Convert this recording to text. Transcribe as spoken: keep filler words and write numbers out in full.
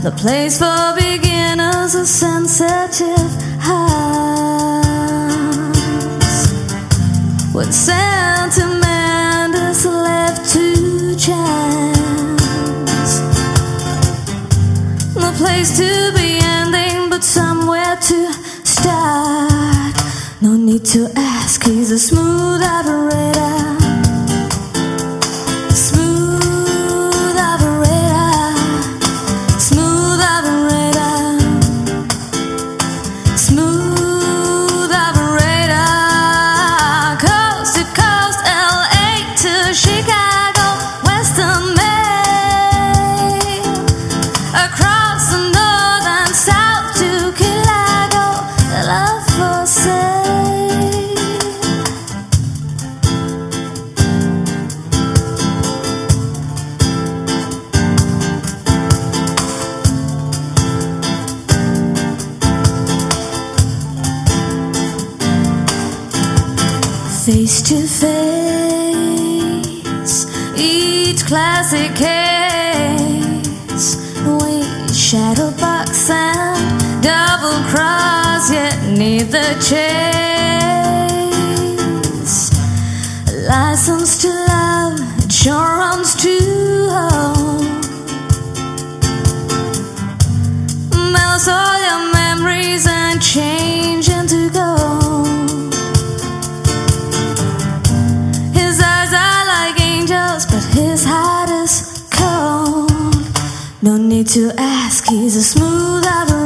a place for beginners with sensitive hearts. When sentiment is left to chance, no place to be ending, but somewhere to start. No need to ask, he's a smooth operator. Smooth operator. Smooth operator. Smooth operator. Coast to coast, L A to Chicago, Western Maine, across the north and south to Key Largo, love for sale. Face to face, each classic case, we shadow box and double cross, yet neither chase. License to love, it sure runs too home. Melts all your memories and change into gold. But his heart is cold. No need to ask, he's a smooth operator.